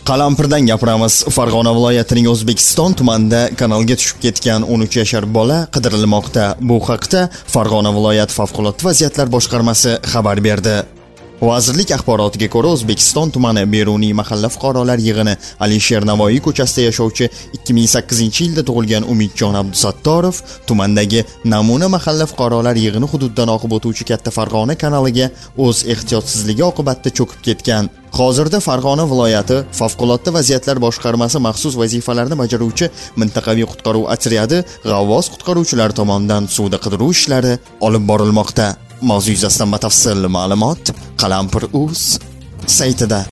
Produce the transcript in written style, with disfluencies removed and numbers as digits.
Qalampirdan gapiramiz. Farg'ona viloyatining O'zbekiston tumanida kanalga tushib ketgan 13 yashar bola qidirilmoqda. Bu haqda Farg'ona viloyat favqulodda vaziyatlar boshqarmasi xabar berdi. Vazirlik axborotiga ko'ra, O'zbekiston tumani Beruniy mahalla fuqarolar yig'ini Alisher Navoiy ko'chasida yashovchi 2008-yilda tug'ilgan Umidjon Abdusattorov tumandagi namuna mahalla fuqarolar yig'ini hududidan oqib o'tuvchi Katta Farg'ona kanaliga o'z ehtiyotsizligi oqibatida cho'kib ketgan. Hozirda Farg'ona viloyati favqulodda vaziyatlar boshqarmasi maxsus vazifalarni bajaruvchi mintaqaviy qutqaruv otryadi g'avvos qutqaruvchilar tomonidan suvda qidiruv ishlari olib borilmoqda. Mavzu yuzasidan batafsil ma'lumot Qalampir.uz saytida.